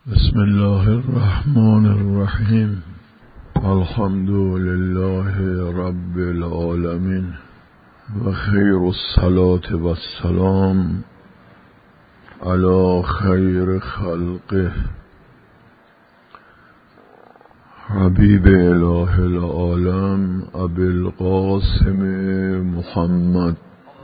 بسم الله الرحمن الرحیم. الحمد لله رب العالمین و خیر الصلاة و السلام علی خیر خلقه حبیب اله العالم ابی القاسم محمد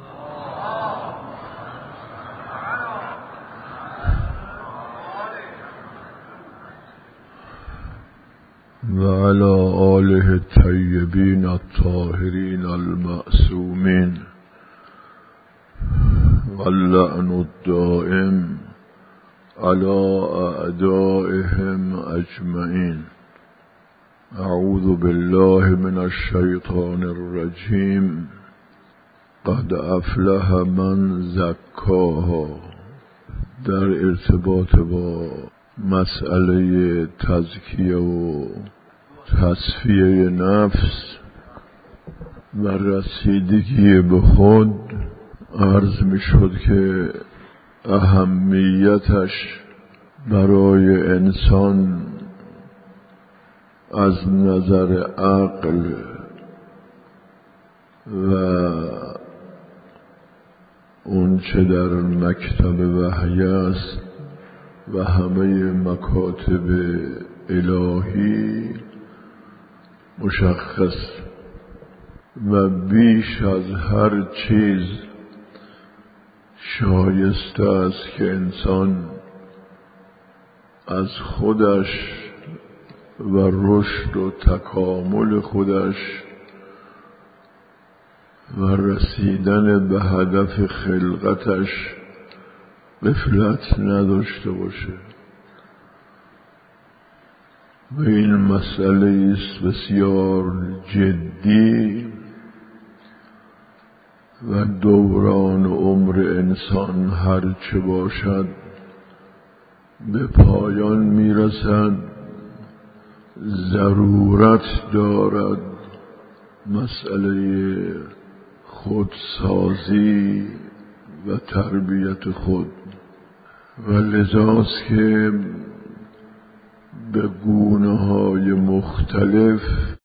و علی آله الطیبین الطاهرین المعصومین و اللعن الدائم علی اعدائهم اجمعین. اعوذ بالله من الشیطان الرجیم. قد افلح من زکاها. در ارتباط با مسئله تزکیه و تصفیه نفس و رسیدگی به خود عرض می شد که اهمیتش برای انسان از نظر عقل و اون چه در مکتب وحی است و همه مکاتب الهی مشخص و بیش از هر چیز شایسته است که انسان از خودش و رشد و تکامل خودش و رسیدن به هدف خلقتش غفلت نداشته باشه. و این مسئله است بسیار جدی و دوران عمر انسان هر چه باشد به پایان میرسد. ضرورت دارد مسئله خودسازی و تربیت خود و لذاست که به گونه‌های مختلف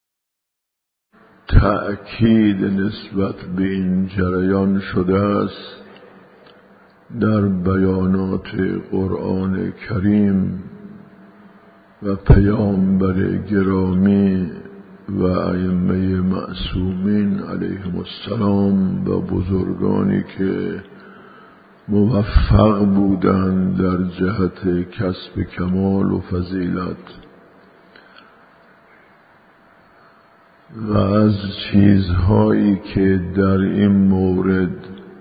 تأکید نسبت به این جریان شده است در بیانات قرآن کریم و پیامبر گرامی و ائمه معصومین علیهم السلام و بزرگانی که موفق بودند در جهت کسب کمال و فضیلت. و از چیزهایی که در این مورد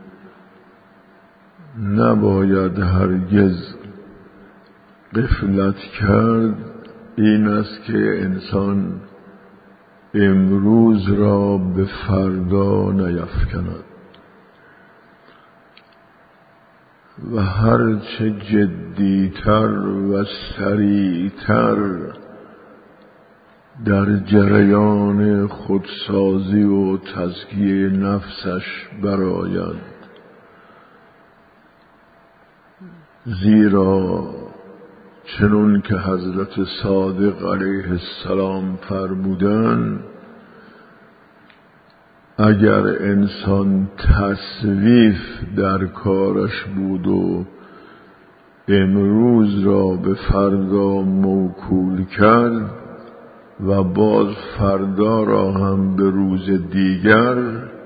نباید هرگز غفلت کرد این است که انسان امروز را به فردا نیفکند و هرچه جدیتر و سریعتر در جریان خودسازی و تزکیه نفسش برآید. زیرا چنون که حضرت صادق علیه السلام فرمودند اگر انسان تصویف در کارش بود و امروز را به فردا موکول کرد و باز فردا را هم به روز دیگر،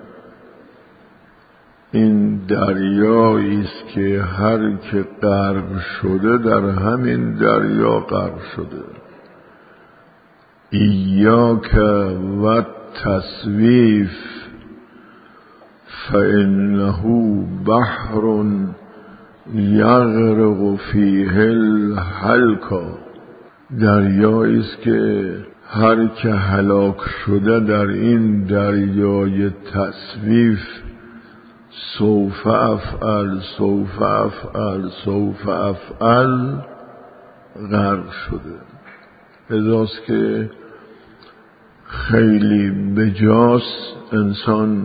این دریایی است که هر که غرق شده در همین دریا غرق شده. ایاک و تصویف فإنه بحر یغرق فیه الهلکا. دریایی است که هر که هلاک شده در این دریای تصویف سوف افعل سوف افعل سوف افعل غرق شده. لذاست که خیلی بجاست انسان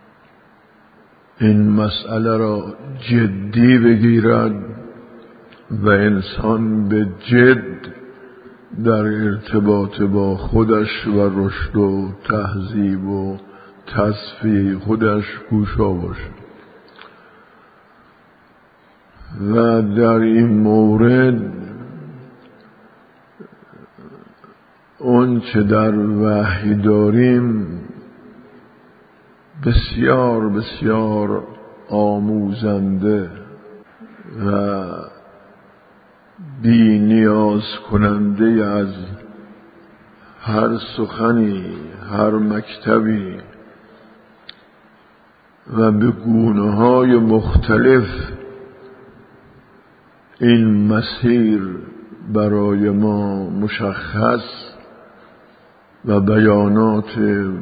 این مسئله را جدی بگیرد و انسان به جد در ارتباط با خودش و رشد و تهذیب و تصفیه خودش گوشا باشد. و در این مورد اون چه در وحی داریم بسیار بسیار آموزنده و بی نیاز کننده از هر سخنی، هر مکتبی و به گونه‌های مختلف این مسیر برای ما مشخص و بیانات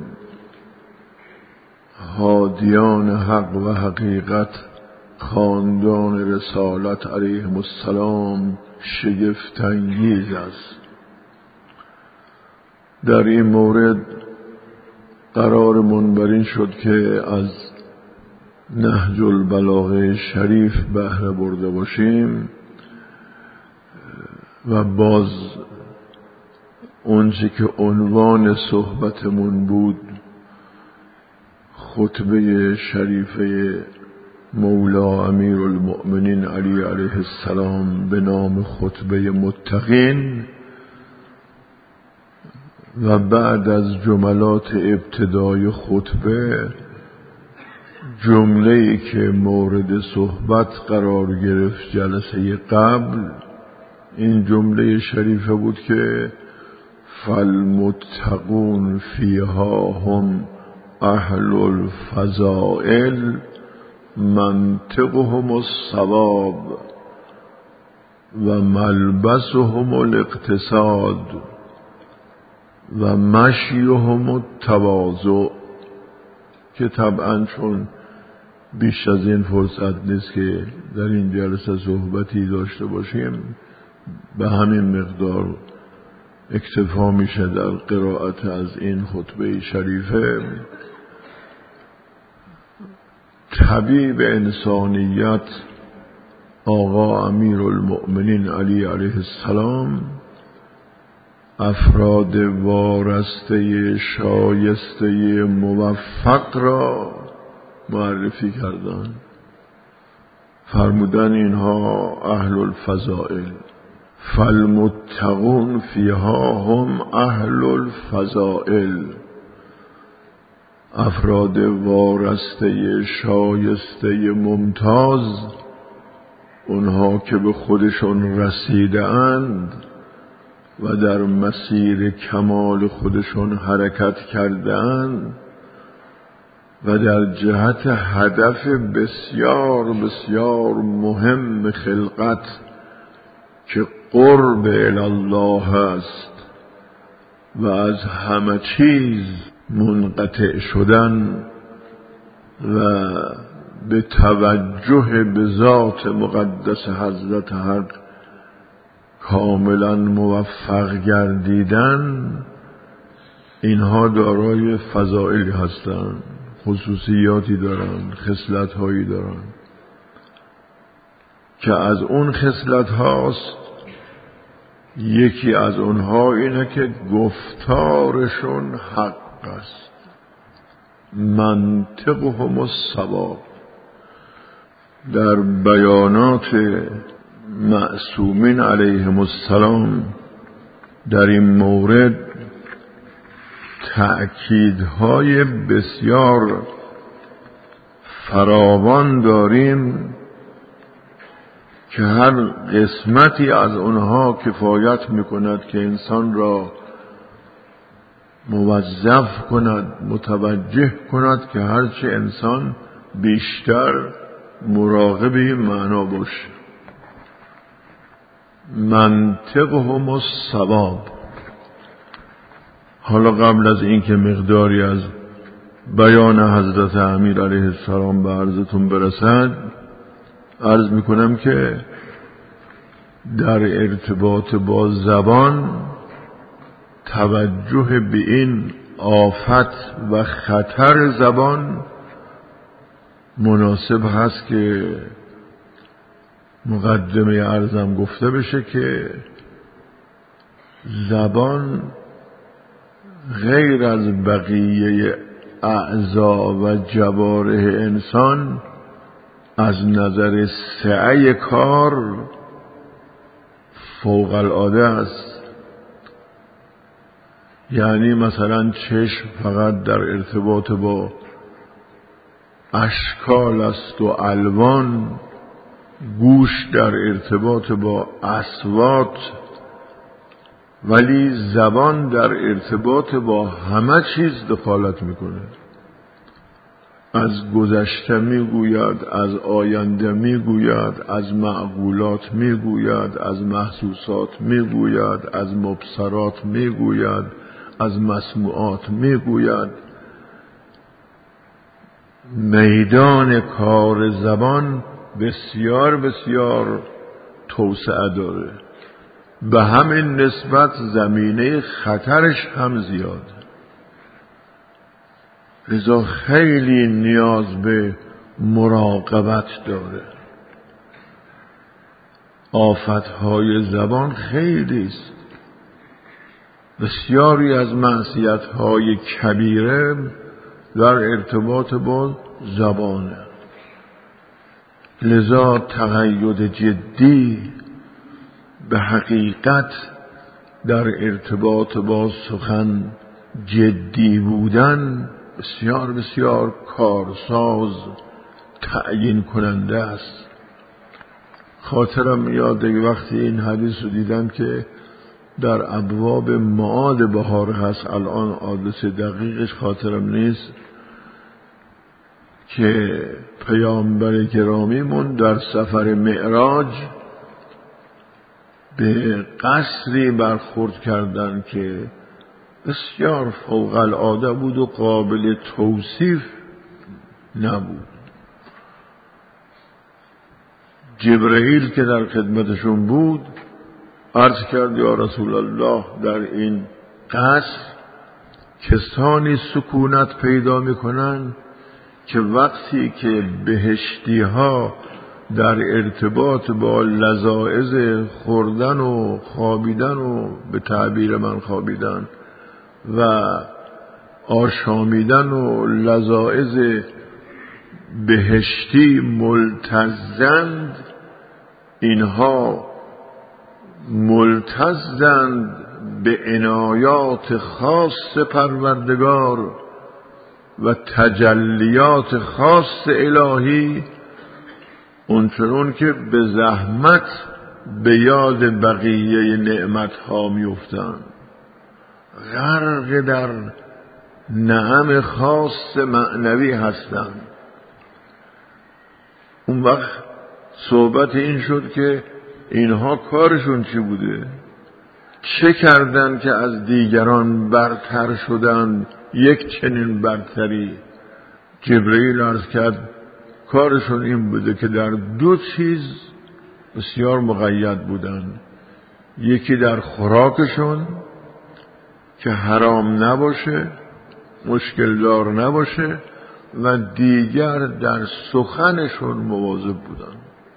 هادیان حق و حقیقت خاندان رسالت علیهم السلام شگفت انگیز است. در این مورد قرارمون بر این شد که از نهج البلاغه شریف بهره برده باشیم و باز اونچه که عنوان صحبتمون بود خطبه شریفه مولا امیرالمؤمنین علی علیه السلام به نام خطبه متقین و بعد از جملات ابتدای خطبه جمله‌ای که مورد صحبت قرار گرفت جلسه قبل این جمله شریفه بود که فالمتقون فیها هم اهل الفضائل منطقهم الصواب و ملبسهم الاقتصاد و مشیهم التواضع، که طبعا چون بیش از این فرصت نیست که در این جلسه صحبتی داشته باشیم به همین مقدار اکتفا میشه در قرائت از این خطبه شریفه. طبیب انسانیت آقا امیرالمؤمنین علی علیه السلام افراد وارسته شایسته موفق را معرفی کردند. فرمودن اینها اهل الفضائل، فالمتقون فیها هم اهل الفضائل، افراد وارسته شایسته ممتاز، اونها که به خودشون رسیده اند و در مسیر کمال خودشون حرکت کرده اند و در جهت هدف بسیار بسیار مهم خلقت که قرب الله است و از همه چیز منقطع شدن و به توجه به ذات مقدس حضرت حق کاملا موفق گردیدن، اینها دارای فضائلی هستند، خصوصیاتی دارند، خصلت‌هایی دارند که از اون خصلت هاست یکی از اونها اینه که گفتارشون حق است، منطقهم الصواب. در بیانات معصومین علیهم السلام در این مورد تأکیدهای بسیار فراوان داریم که هر قسمتی از اونها کفایت میکند که انسان را موظف کند، متوجه کند که هرچه انسان بیشتر مراقب این معنا باشه. منطقهم الصواب. حالا قبل از اینکه مقداری از بیان حضرت امیر علیه السلام به عرضتون برسد، عرض میکنم که در ارتباط با زبان توجه به این آفت و خطر زبان مناسب هست که مقدمه عرضم گفته بشه که زبان غیر از بقیه اعضا و جوارح انسان از نظر سعه کار فوق العاده است. یعنی مثلا چشم فقط در ارتباط با اشکال است و الوان، گوش در ارتباط با اصوات، ولی زبان در ارتباط با همه چیز دخالت میکنه. از گذشته میگوید، از آینده میگوید، از معقولات میگوید، از محسوسات میگوید، از مبصرات میگوید، از مسموعات میگوید. میدان کار زبان بسیار بسیار توسعه داره، به همین نسبت زمینه خطرش هم زیاد. لذا خیلی نیاز به مراقبت داره. آفتهای زبان خیلی است. بسیاری از معصیت‌های کبیره در ارتباط با زبانه. لذا تقید جدی به حقیقت در ارتباط با سخن جدی بودن بسیار بسیار کارساز، تعیین کننده است. خاطرم میاد وقتی این حدیث رو دیدم که در ابواب معاد بهار هست، الان آدرس دقیقش خاطرم نیست، که پیامبر گرامیمون در سفر معراج به قصری برخورد کردند که بسیار فوق العاده بود و قابل توصیف نبود. جبرئیل که در خدمتشون بود عرض کرد یا رسول الله، در این قصر کسانی سکونت پیدا میکنن که وقتی که بهشتی ها در ارتباط با لذائذ خوردن و خوابیدن و به تعبیر من خوابیدن و آشامیدن و لذائذ بهشتی ملتزند، اینها ملتزند به عنایات خاص پروردگار و تجلیات خاص الهی، اونچنون که به زحمت به یاد بقیه نعمت ها میفتند، غرق در نعم خاص معنوی هستند. اون وقت صحبت این شد که اینها کارشون چی بوده، چه کردن که از دیگران برتر شدن، یک چنین برتری. جبرئیل عرض کرد کارشون این بوده که در دو چیز بسیار مقید بودن، یکی در خوراکشون که حرام نباشه، مشکل دار نباشه، و دیگر در سخنشون مواظب بودن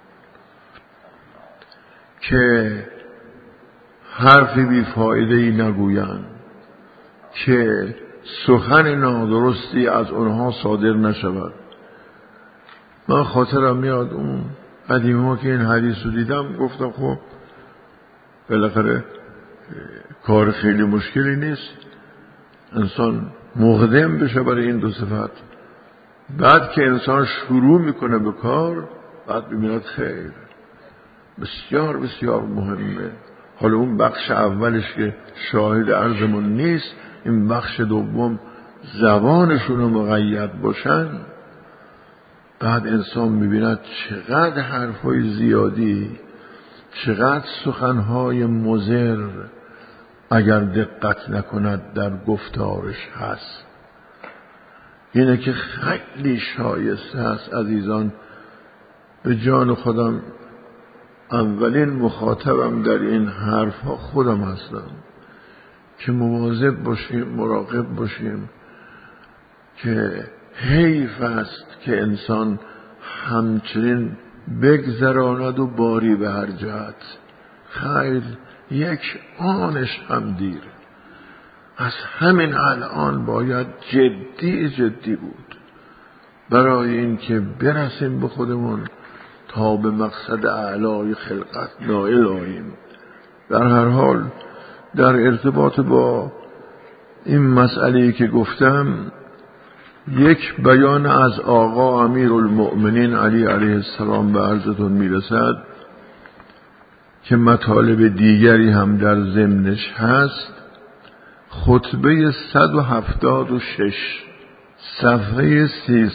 که حرفی بی فایده ای نگویند، که سخن نادرستی از اونها صادر نشود. من خاطرم میاد اون قدیما که این حدیث رو دیدم گفتم خب بالاخره کار خیلی مشکلی نیست، انسان مقدم بشه برای این دو صفت. بعد که انسان شروع میکنه به کار، بعد ببیند خیر بسیار بسیار مهمه. حالا اون بخش اولش که شاهد عرضمون نیست، این بخش دوم زبانشون رو مقید باشن، بعد انسان میبیند چقدر حرفای زیادی، چقدر سخنهای مضر اگر دقت نکند در گفتارش هست. اینه که خیلی شایسته است عزیزان. به جان خودم اولین مخاطبم در این حرفها خودم هستم که مواظب باشیم، مراقب باشیم، که حیف است که انسان همچنین بگذراند و باری به هر جهت. خیر یک آنش هم دیر. از همین الان باید جدی بود برای اینکه برسیم به خودمون تا به مقصد اعلای خلقت نائل آییم. در هر حال در ارتباط با این مسئله‌ای که گفتم، یک بیان از آقا امیرالمؤمنین علی علیه السلام به عرضتون میرسد که مطالب دیگری هم در ضمنش هست. خطبه 176 صفحه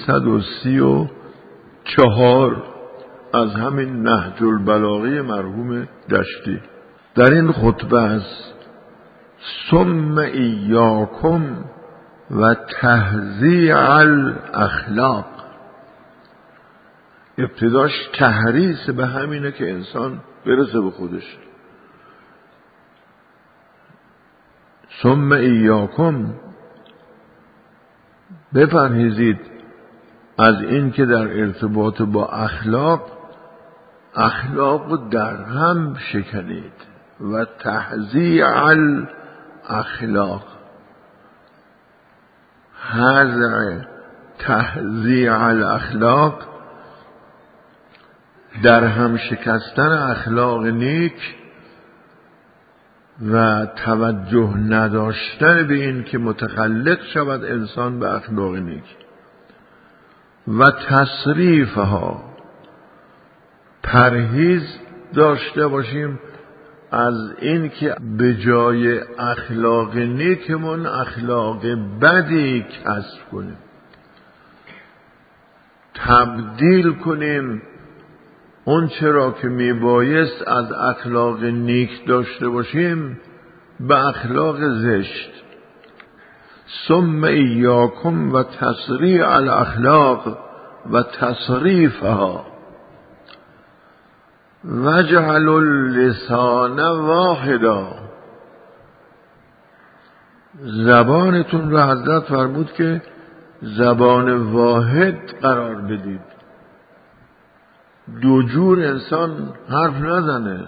334 از همین نهج البلاغه مرحوم دشتی. در این خطبه است: ثم ایاکم و تهذیع الاخلاق. ابتداش تحریص به همینه که انسان برسه به خودش. ثم ایاکم، بپرهیزید از این که در ارتباط با اخلاق در هم شکنید. و تهذیع الاخلاق، هذا تهذیع الاخلاق، در هم شکستن اخلاق نیک و توجه نداشتن به این که متخلق شود انسان به اخلاق نیک. و تصریفها، پرهیز داشته باشیم از این که به جای اخلاق نیکمون اخلاق بدی کسب کنیم، تبدیل کنیم اون چرا که میبایست از اخلاق نیک داشته باشیم به اخلاق زشت. ثم ایاکم و تسریع الاخلاق و تصریفها وجعل اللسان واحدا. زبانتون رو حضرت فرمود که زبان واحد قرار بدید. دو جور انسان حرف نزنه،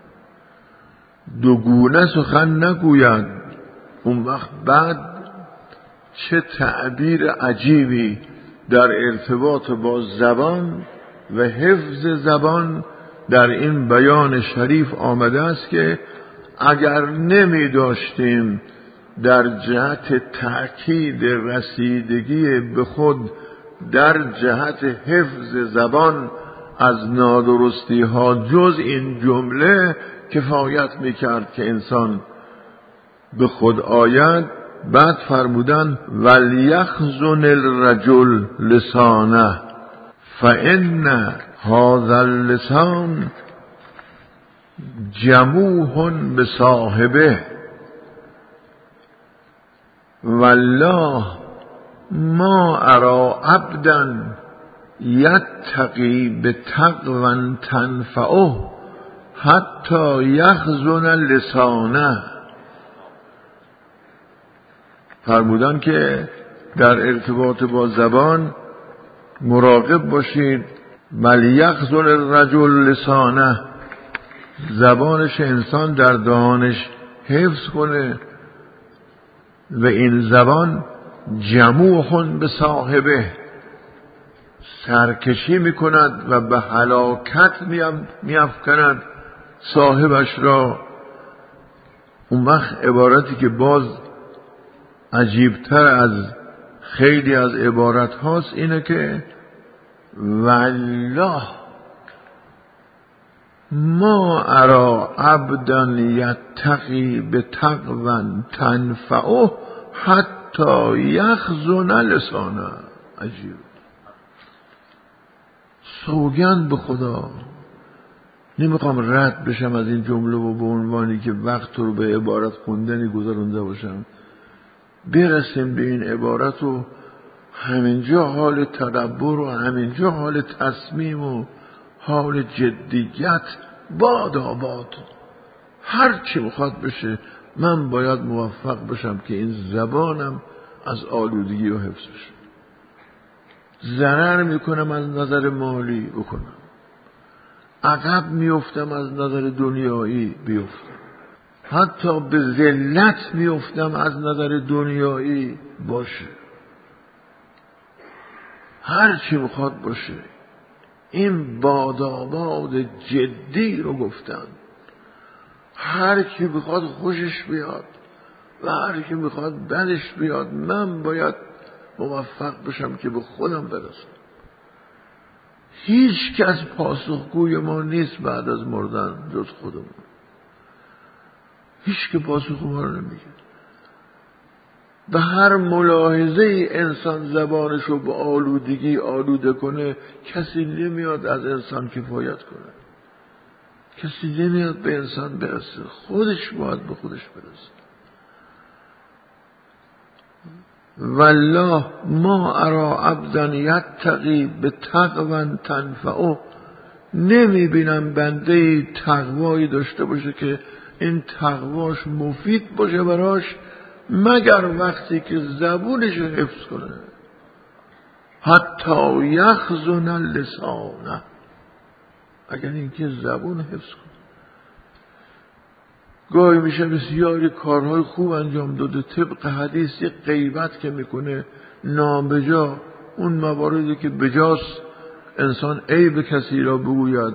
دو گونه سخن نگوید. اون وقت بعد چه تعبیر عجیبی در ارتباط با زبان و حفظ زبان در این بیان شریف آمده است که اگر نمی داشتیم در جهت تأکید رسیدگی به خود در جهت حفظ زبان از نادرستی ها جز این جمله کفایت میکرد که انسان به خود آید. بعد فرمودن ولیخزن الرجل لسانه فإن هذا اللسان جموح بصاحبه والله ما ارى عبدا یتقی بتقوی تنفعه حتی یخزن لسانه. فرمودن که در ارتباط با زبان مراقب باشید. ولیخزن الرجل لسانه، زبانش انسان در دهانش حفظ کنه و این زبان جموح به صاحبه، سرکشی میکند و به هلاکت میافکند صاحبش را. اون وقت عبارتی که باز عجیبتر از خیلی از عبارت هاست اینه که والله ما ارى عبدا یتقی بتقوی تنفعه حتی یخزن لسانه. عجیب. سوگند به خدا نمیخوام رد بشم از این جمله و به عنوانی که وقت رو به عبارت خوندنی گذرونده باشم، برسیم به این عبارت و همینجا حال تدبر و همینجا حال تصمیم و حال جدیت باد آباد. هر چی میخواد بشه من باید موفق بشم که این زبانم از آلودگی و حفظ بشه. ضرر میکنم از نظر مالی بکنم، عقب میفتم از نظر دنیایی بیفتم، حتی به ذلت میفتم از نظر دنیایی باشه، هر چی میخواد باشه. این باداباد جدی رو گفتن. هر کی میخواد خوشش بیاد و هر کی میخواد بدش بیاد، من باید موفق بشم که به خودم برسم. هیچ کس پاسخگوی ما نیست بعد از مردن جز خودمون. هیچ که پاسخ ما رو نمیگه. به هر ملاحظه ای انسان زبانشو به آلودگی آلوده کنه، کسی نمیاد از انسان کفایت کنه، کسی نمیاد به انسان برسه، خودش باید به خودش برسه. والله ما ارا عبدا یتقی به تقوا تنفعه، نمیبینم بنده تقوایی داشته باشه که این تقواش مفید باشه براش، مگر وقتی که زبونش حفظ کنه. حتی یخزن اللسانه، اگر اینکه زبون حفظ کنه. گاهی میشه بسیاری کارهای خوب انجام داده، طبق حدیث یک غیبت که میکنه نابجا، اون مواردی که بجاست انسان عیب کسی را بگوید،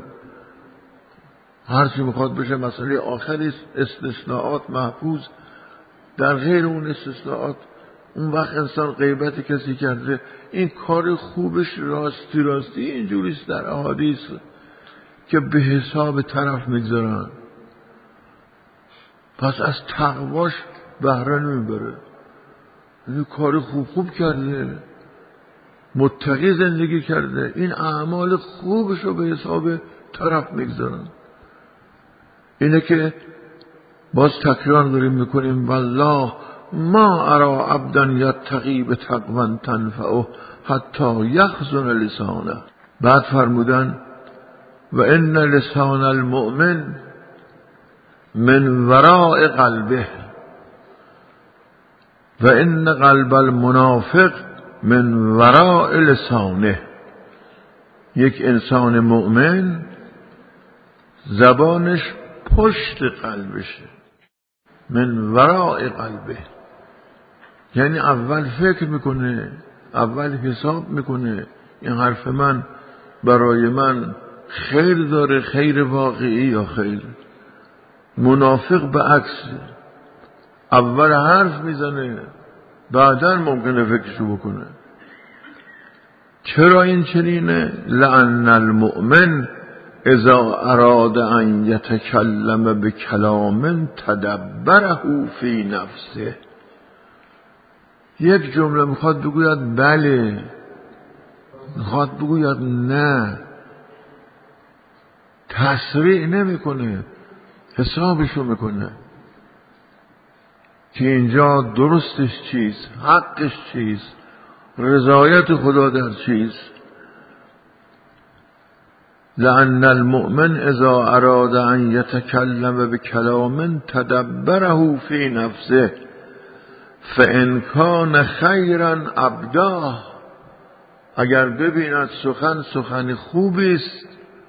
هرچی میخواد بشه مسئله آخری، استثناءات محفوظ، در غیر اون استثناءات اون وقت انسان غیبت کسی کرده. این کار خوبش راستی اینجوریست در احادیث که به حساب طرف میگذارن، پس از تقواش بهره نمیبره. این کار خوب کرده، متقی زندگی کرده، این اعمال خوبش رو به حساب طرف میگذارن. اینه که باز تکرار داریم میکنیم والله ما ارا عبدا یتقی به تقوا تنفعه حتی یخزن لسانه. بعد فرمودن و ان لسان المؤمن من وراء قلبه و ان قلب المنافق من وراء لسانه. یک انسان مؤمن زبانش پشت قلبشه، من وراء قلبه، یعنی اول فکر میکنه، اول حساب میکنه این حرف من برای من خیر داره، خیر واقعی یا خیر. منافق به عکس، اول حرف میزنه بعدا ممکنه فکرشو بکنه. چرا این چنینه؟ لأن المؤمن اذا اراد ان یتکلم بکلام تدبره فی نفسه. یک جمله میخواد بگوید بله، میخواد بگوید نه، تسریع نمیکنه، حسابشو میکنه که اینجا درستش چیست، حقش چیست، رضایت خدا در چیست. لأن المؤمن اذا اراد ان یتکلم بکلام تدبره فی نفسه فان کان خیرا ابداه. اگر ببیند سخن خوبی است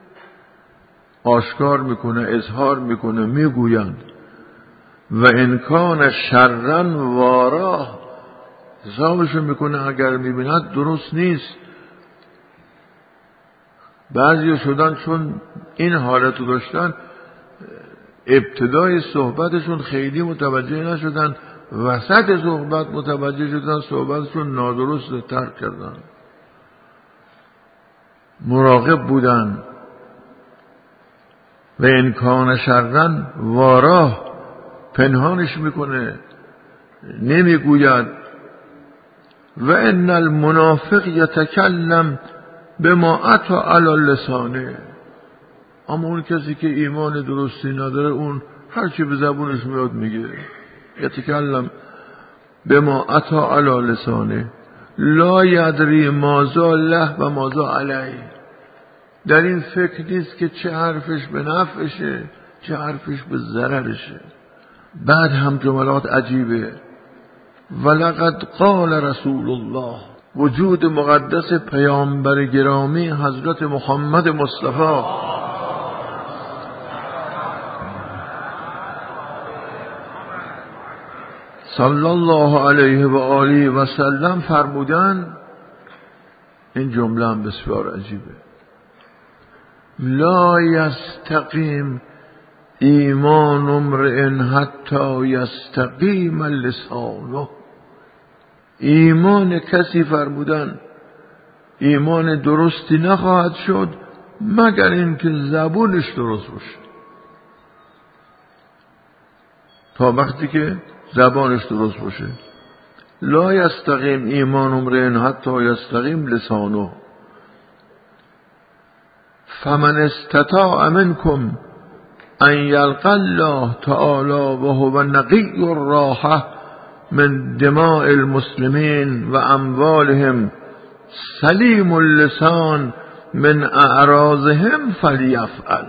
آشکار میکنه، اظهار میکنه، میگویند. و ان کان شرا واراه، حسابشو میکنه، اگر میبیند درست نیست. بعضی شدن چون این حالتو داشتن ابتدای صحبتشون خیلی متوجه نشدن، وسط صحبت متوجه شدن صحبتشون نادرست ترک کردن. مراقب بودن. و ان کان شرا واراه، پنهانش میکنه، نمیگوید. و ان المنافق یتکلم بما اتی علی لسانه. اما اون کسی که ایمان درستی نداره اون هر چی به زبونش میاد میگه. یتکلم بما اتی علی لسانه لا یدری ماذا له و ماذا علیه. در این فکر نیست که چه حرفش به نفعشه چه حرفش به ضررشه. بعد هم جملات عجیبه. ولقد قال رسول الله، وجود مقدس پیامبر گرامی حضرت محمد مصطفی صلی الله علیه و آله و سلم فرمودن، این جمله هم بسیار عجیبه: لا یستقیم ایمان امرئ حتی یستقیم لسانه. ایمان کسی، فرمودن، ایمان درستی نخواهد شد مگر اینکه زبونش درست باشه. تا وقتی که زبانش درست باشه. لا یستقیم ایمان امرئ حتی یستقیم لسانه. فمن استطاع منکم ان یلقى الله تعالی وهو نقی الراحة من دماء المسلمین و اموالهم سلیم اللسان من اعراضهم فلیفعل.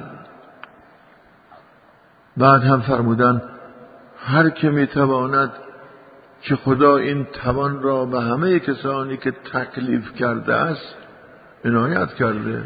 بعد هم فرمودن هر که میتواند که خدا این توان را به همه کسانی که تکلیف کرده است عنایت کرده.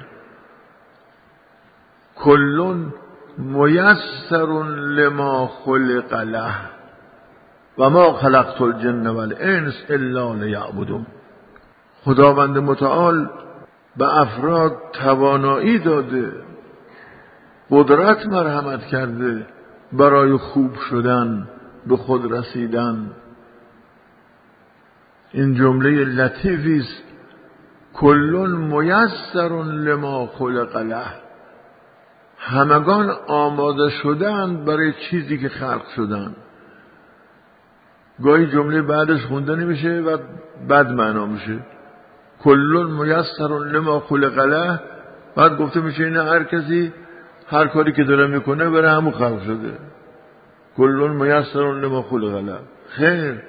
کلون میسر لما خلق له و ما خلقت الجن والانس الا لیعبدون. خداوند متعال به افراد توانایی داده، قدرت مرحمت کرده برای خوب شدن، به خود رسیدن. این جمله لطیفی است: کلون میسر لما خلق له. همگان آماده شدند برای چیزی که خلق شدند. گاهی جمله بعدش خونده نمیشه و بد معنا میشه. کلون میسر لما خلق له، بعد گفته میشه این هر کسی هر کاری که داره میکنه برای همون خلق شده. کلون میسر لما خلق له. خیر،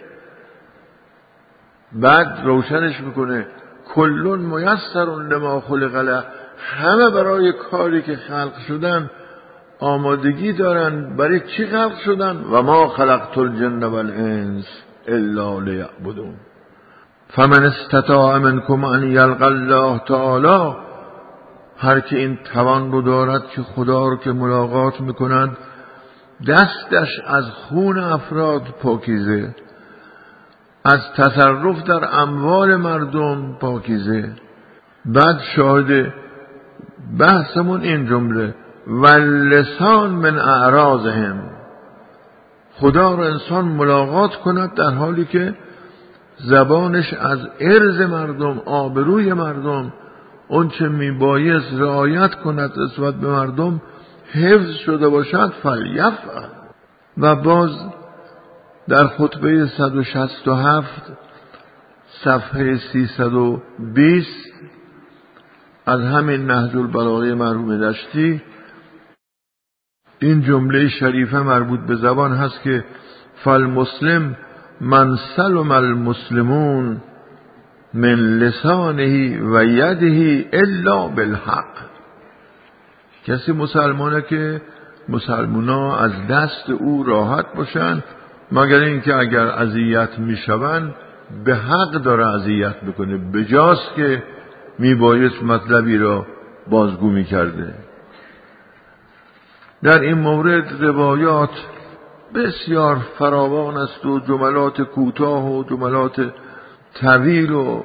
بعد روشنش میکنه کلون میسر لما خلق له. همه برای کاری که خلق شدن آمادگی دارن. برای چی خلق شدن؟ و ما خلقت الجن والانس الا لیعبدون. فمن استطاع منکم ان یلقى الله تعالی. هر که این توان رو دارد که خدا رو که ملاقات میکند، دستش از خون افراد پاکیزه، از تصرف در اموال مردم پاکیزه. بعد شاهد بحثمون این جمله: واللسان من اعراضهم. خدا رو انسان ملاقات کند در حالی که زبانش از عرض مردم، آبروی مردم، اون چه میبایست رعایت کند نسبت به مردم حفظ شده باشد، فلیفعل. و باز در خطبه 167 صفحه 320 از همین نهج البلاغه مرحوم دشتی این جمله شریفه مربوط به زبان هست که فالمسلم من سلم المسلمون من لسانه و یده الا بالحق. کسی مسلمانه که مسلمانا از دست او راحت باشن مگر اینکه اگر اذیت میشوند به حق داره اذیت میکنه، بجاست که میبایست مطلبی را بازگو میکرده. در این مورد روایات بسیار فراوان است و جملات کوتاه و جملات طویل و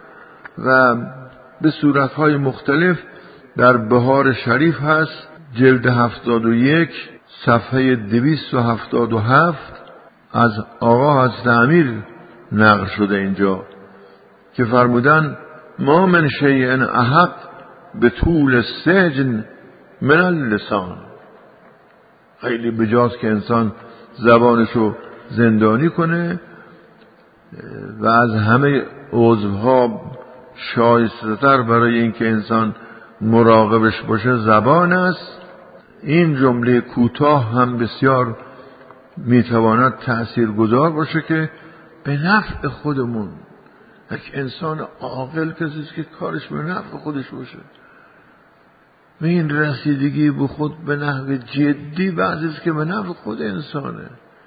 به صورتهای مختلف در بهار شریف هست، جلد 71 صفحه 277 از آقا حضرت امیر نقل شده اینجا که فرمودن ما من شیء احق به طول السجن من اللسان. خیلی بجاست که انسان زبانشو زندانی کنه و از همه عضوها شایسته‌تر برای اینکه انسان مراقبش باشه زبان است. این جمله کوتاه هم بسیار میتواند تأثیرگذار باشه که به نفع خودمون. یک انسان عاقل کسی است که کارش به نفع خودش باشه. این رسیدگی به خود به نحو جدی بعضی است که به نفع خود انسانه.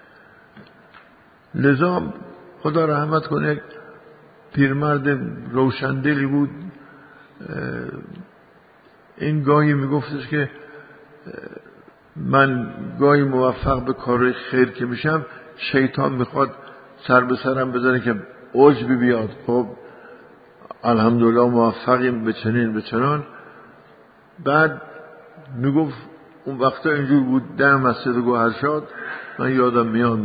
لذا خدا رحمت کنه، پیرمرد روشندلی بود. این گاهی میگفتش که من گاهی موفق به کار خیر که میشم، شیطان میخواد سر به سرم بزنه که عجبی بیاد. خب الحمدلله موفقیم به چنین به چنان. بعد میگفت اون وقتا اینجور بود در مسجد گوهرشاد، من یادم میاد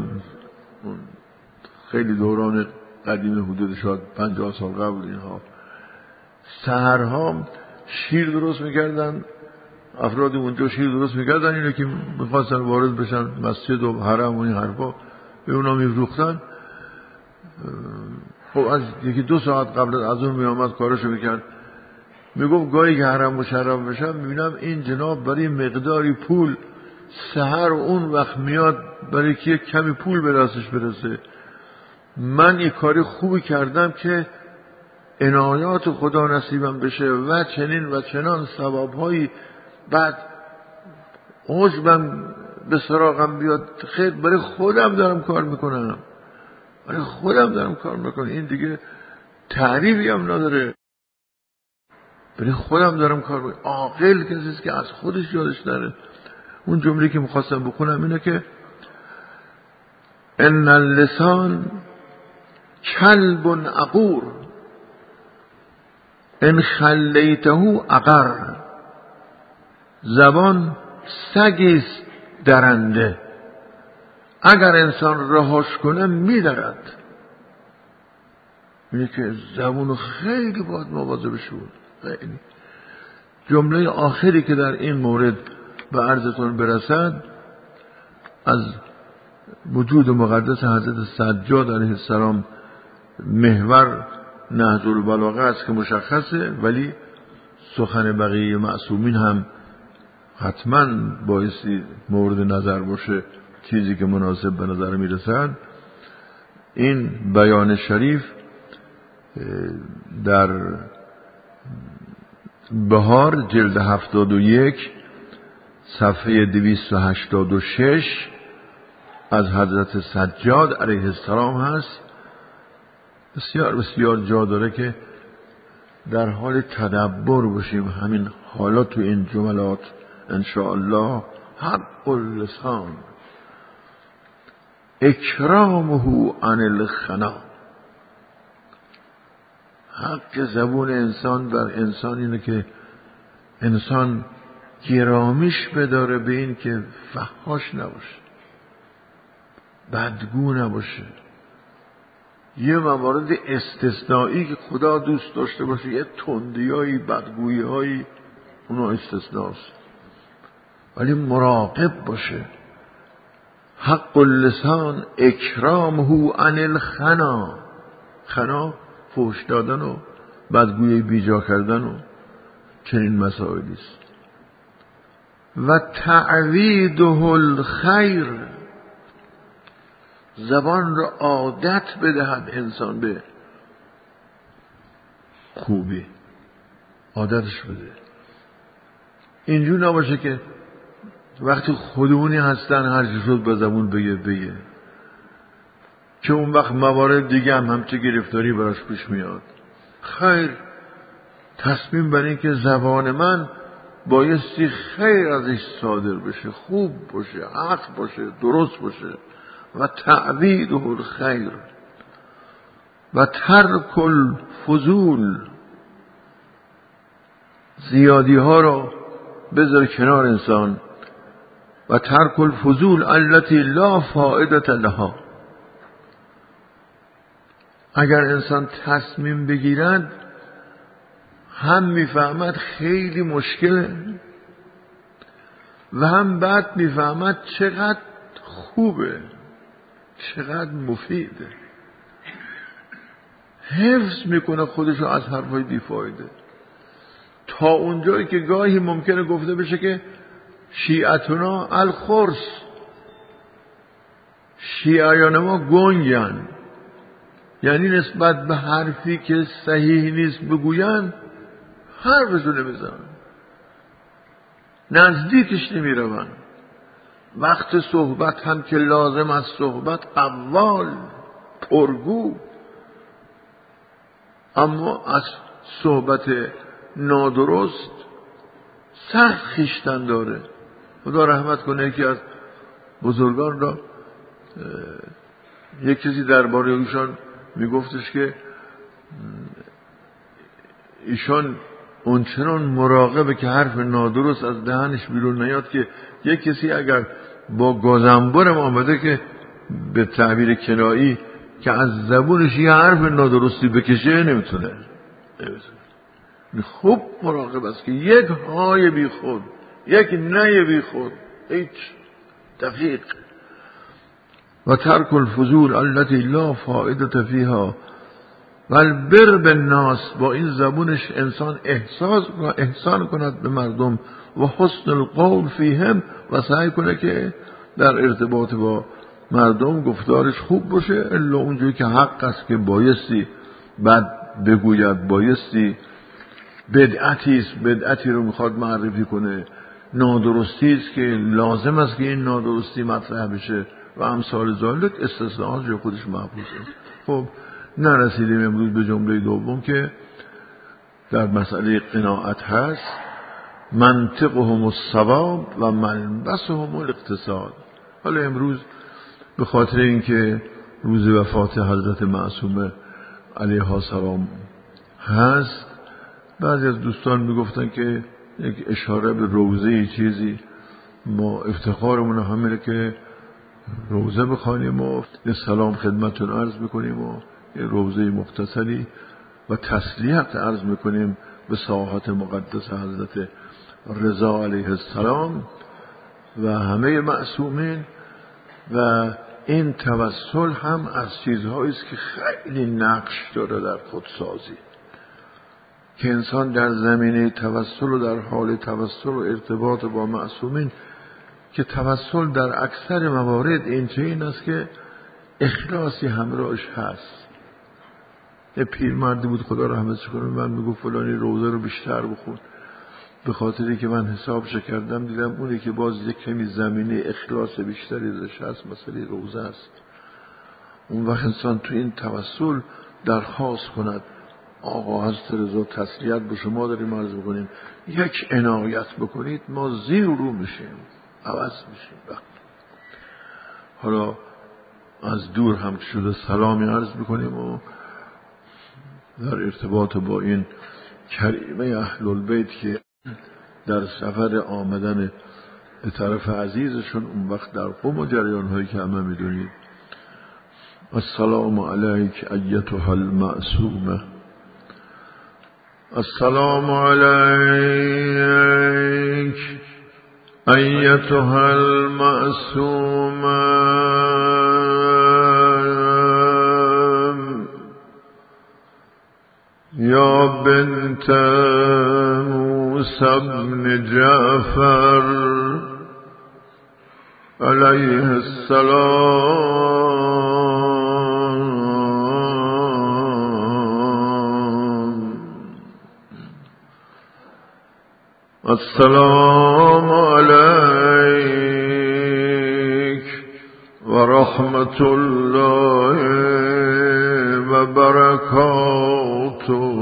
خیلی دوران قدیم حدود شاید 50 سال قبل اینها، سحرها شیر درست میکردن، افراد اونجا شیر درست میکردن، اینو که میخواستن وارد بشن مسجد و حرم و این حرفا به اونا میفروختن. خب از یکی 2 ساعت قبل از اون میامد کارشو میکرد. میگفت گاهی که حرم مشرف بشم میبینم این جناب برای مقداری پول سحر اون وقت میاد برای که کمی پول به دستش برسه. من این کاری خوبی کردم که عنایات خدا نصیبم بشه و چنین و چنان ثوابهایی، بعد عجبم به سراغم بیاد. خیر برای خودم دارم کار میکنم، برای خودم دارم کار میکنم، این دیگه تعریفی هم نداره. برای خودم دارم کار میکنم. عاقل کسی است که از خودش یادش نره. اون جمله که میخواستم بخونم اینه که ان اللسان کلب عقور ان خلیته عقر. زبان سگیست درنده، اگر انسان رهاش کنه میدرد. اینه که زبانو خیلی باید مواظبش بود. خیلی. جمله آخری که در این مورد به عرضتون برسد از وجود مقدس حضرت سجاد علیه السلام، محور نهج البلاغه است که مشخصه، ولی سخن بقیه معصومین هم حتما بایستی مورد نظر باشه، چیزی که مناسب به نظر میرسد. این بیان شریف در بهار جلد 71 صفحه 286 از حضرت سجاد علیه السلام هست. بسیار بسیار جا داره که در حال تدبر باشیم همین حالا تو این جملات انشاءالله. حق اللسان اکرامه عن الخنا. حق زبون انسان در انسان اینه که انسان گرامیش بداره به این که فحاش نباشه، بدگو نباشه. یه موارد استثنایی که خدا دوست داشته باشه، یه تندیایی، بدگویی‌هایی، اونا استثناست، ولی مراقب باشه. حق اللسان اکرامه عن الخنا. خنا فحش دادن و بدگویی بیجا کردن و چنین مسائلی است. و تعویده الخیر. زبان را عادت بدهد انسان به خوبی، عادتش بده. اینجور نباشه که وقتی خودمونی هستن هر چی شد به زبون بگه که اون وقت موارد دیگه هم همچه گرفتاری براش پیش میاد. خیر، تصمیم بر این که زبان من بایستی خیر ازش صادر بشه، خوب باشه، حق باشه، درست باشه. و تعویده الخیر و ترک الفضول. زیادی ها رو بذار کنار انسان. و ترک الفضول التي لا فائدة لها. اگر انسان تصمیم بگیرد هم میفهمد خیلی مشکله و هم بعد میفهمد چقدر خوبه، چقدر مفیده. حفظ میکنه خودشو از حرفای بیفایده، تا اونجایی که گاهی ممکنه گفته بشه که شیعتنا الخرس، شیعیان ما گنگن، یعنی نسبت به حرفی که صحیح نیست بگوین حرفشو نمیزنن، نزدیکش نمیرون. وقت صحبت هم که لازم از صحبت قوال، پرگو، اما از صحبت نادرست سخت خیشتن داره. خدا رحمت کنه، یکی از بزرگان را یک کسی درباره ایشان میگفتش که ایشان اونچنان مراقبه که حرف نادرست از دهنش بیرون نیاد که یک کسی اگر با گازنبرم آمده که به تعبیر کنایی که از زبونش یه حرف نادرستی بکشه نمیتونه. خوب مراقب است که یک های بی خود، یک نه بی خود، هیچ دقیق. و ترک الفضول التي لا فائده فيها و البر بالناس، با این زبونش انسان احسان کند به مردم و حسن القول فیهم و سعی کنه که در ارتباط با مردم گفتارش خوب باشه، الا اونجایی که حق است که بایستی بد بگوید، بایستی بدعتی رو میخواد معرفی کنه، نادرستی است که لازم است که این نادرستی مطرح بشه و امثال ذالک، استثناءات جو خودش محفوظه. خب نرسیدیم امروز به جمله دوم که در مسئله قناعت هست، منطقهم الصواب و ملبسهم الاقتصاد. حالا امروز به خاطر اینکه روز وفات حضرت معصومه علیها السلام هست، بعضی از دوستان میگفتن که یک اشاره به روضه چیزی، ما افتخارمون همینه که روضه بخوانیم و سلام خدمتتون عرض میکنیم و یه روضه مختصری و تسلیت عرض میکنیم به ساحت مقدس حضرت رضا علیه السلام و همه معصومین. و این توسل هم از چیزهایی است که خیلی نقش داره در خودسازی، که انسان در زمینه توسل و در حال توسل و ارتباط با معصومین، که توسل در اکثر موارد این است که اخلاصی همراهش هست. یه پیرمردی بود خدا رحمتش کنه، من میگفت فلانی روزه رو بیشتر بخون، به خاطری که من حسابش کردم دیدم اونی که باز یک کمی زمینه اخلاص بیشتری داشت هست مسئله روزه است. اون وقت انسان تو این توسل درخواست کند آقا حضرت رضا تسلیت به شما داریم عرض بکنیم، یک عنایت بکنید ما زیر رو میشیم، عوض میشیم. حالا از دور هم شده سلامی عرض بکنیم و در ارتباط با این کریمه اهل البیت که در سفر آمدن به طرف عزیزشون اون وقت در قم و جریان هایی که همه میدونید، السلام علیک ایتها المعصومه، السلام علیک ایتها المعصومه یا بنت موسی بن جعفر علیه السلام، السلام علیک و رحمت الله و برکاته.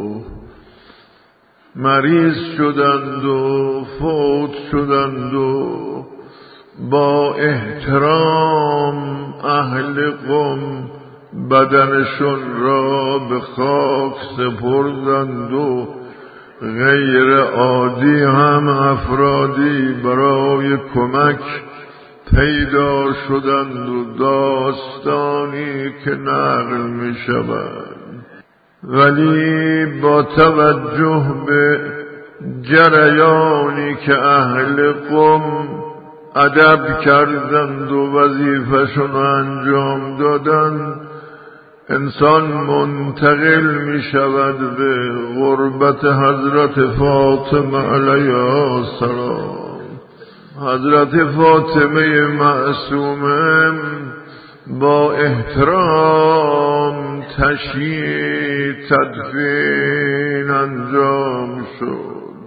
مریض شدند و فوت شدند و با احترام اهل قم بدنشون را به خاک سپردند و غیر عادی هم افرادی برای کمک پیدا شدند و داستانی که نقل می شود. ولی با توجه به جریانی که اهل قم ادب کردند و وظیفه‌شون انجام دادند، انسان منتقل می شود به غربت حضرت فاطمه علیها السلام. حضرت فاطمه معصومه با احترام تشییع تدفین انجام شد.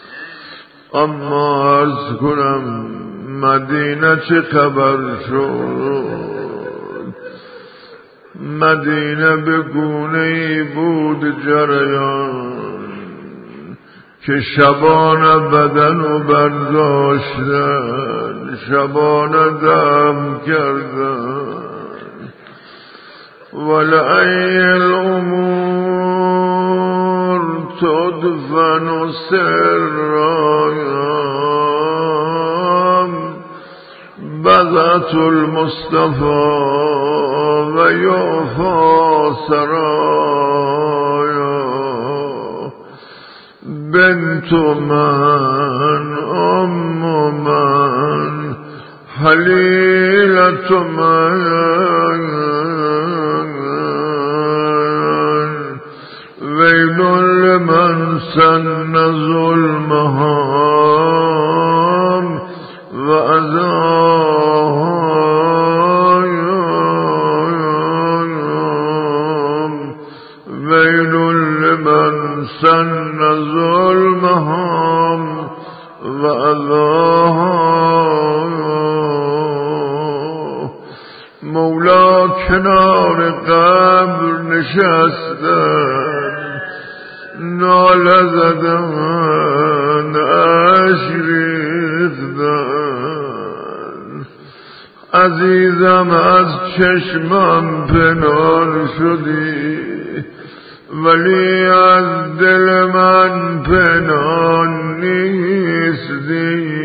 اما عرض کنم مدینه چه خبر شد؟ مدینه به گونه‌ای بود جریان که شبانه بدن و برداشتن، شبانه دم کردن. ولأي الأمور تدفن سرا بذات المصطفى ويوفى سرايا بنت من أم من حليلة من ويل لمن سن ظلمها وأذاها ويل لمن سن ظلمها وأذاها مولا کنار قبر نشستن ناله زدن اشک ریختن عزیزم از چشمم پنهان شدی ولی از دل من پنهان نیستی